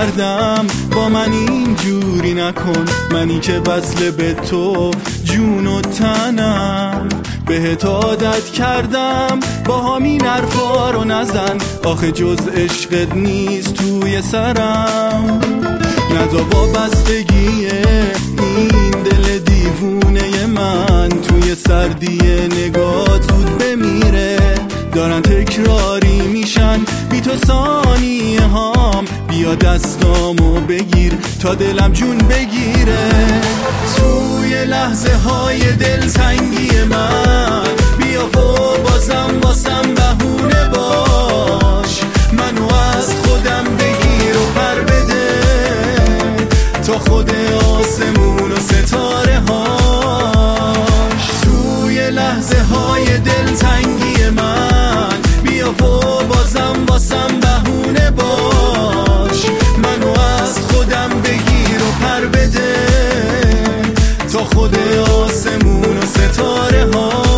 کردم با من اینجوری نکن، منی که وصله به تو جون و تنم، بهت عادت کردم با همین حرفا رو نزن، آخه جز عشقت نیست توی سرم. نزا وابستگی این دل دیوونه من توی سردی نگات زود بمیره، دارن تکراری میشن بی تو ثانیه هام، بیا دستامو بگیر تا دلم جون بگیره. توی لحظه های دلتنگی من بیا و بازم واسم بهونه باش، منو از خودم بگیر و پر بده تا خود آسمون و ستاره هاش. توی لحظه های دلتنگی من بیا و بازم واسم بهونه باش، منو از خودم بگیر و پر بده تا خود آسمون و ستاره هاش.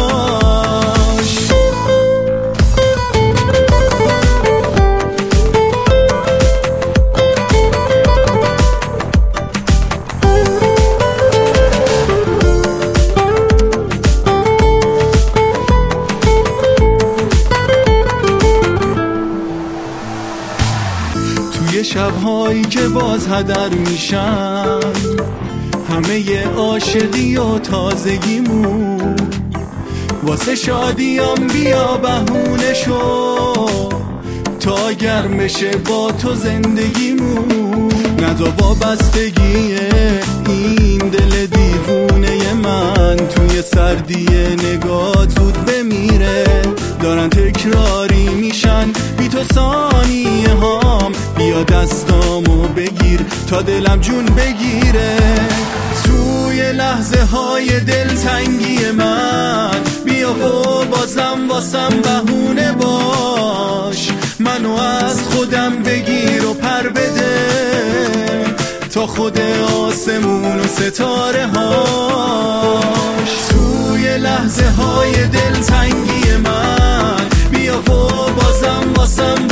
توی شبهایی که باز هدر میشن همه عاشقی و تازگیمون، واسه شادیام بیا بهونه شو تا گرم بشه با تو زندگیمون. نزا وابستگی این دل دیوونه من توی سردی نگات زود بمیره، دارن تکراری میشن بی تو ثانیه هام، بیا دستامو بگیر تا دلم جون بگیره. توی لحظه های دلتنگی من بیا و بازم واسم بهونه باش، منو از خودم بگیر و پر بده تا خود آسمون و ستاره هاش. توی لحظه های دلتنگی من بیا و بازم واسم